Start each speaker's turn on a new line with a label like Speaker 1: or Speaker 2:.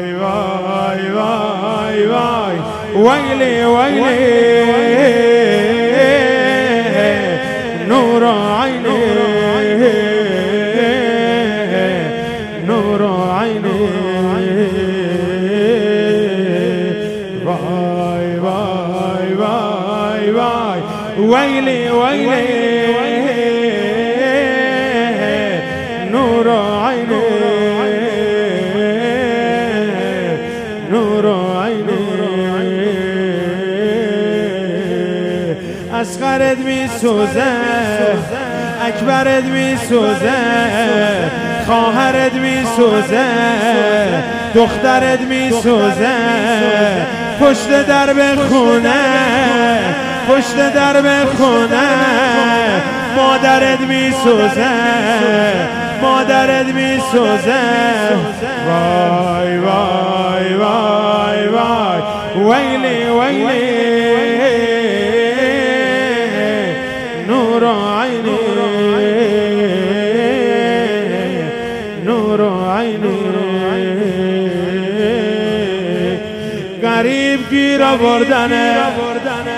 Speaker 1: وای وای وای ویلی ویلی نور عینی نور عینی وای وای وای وای ویلی ویلی نور عینی نور عینی اصغرت می سوزه اکبرت می سوزه خواهرت می سوزه دخترت می سوزه پشت درب خونه پشت درب خونه مادرت می سوزه مادرت می سوزه وای وای وای وای ویلی ویلی نور عینی نور عینی غریب گیر آوردنه